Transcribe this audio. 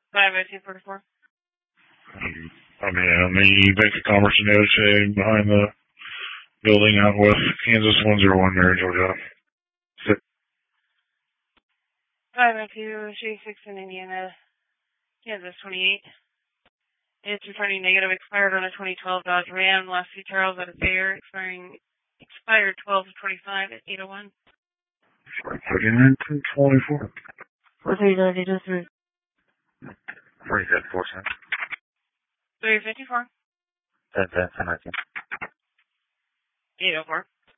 50244. I mean, on the Bank of Commerce and Negotiating behind the building out west, Kansas 101, Mary, Georgia. 502 36 in Indiana, Kansas 28. It's returning negative, expired on a 2012 Dodge Ram, last few Charles at a fair, expired 12/25 at 8:01. 39/24. What's your utility district? 354 cents. 354. 10 cents, 19. 804.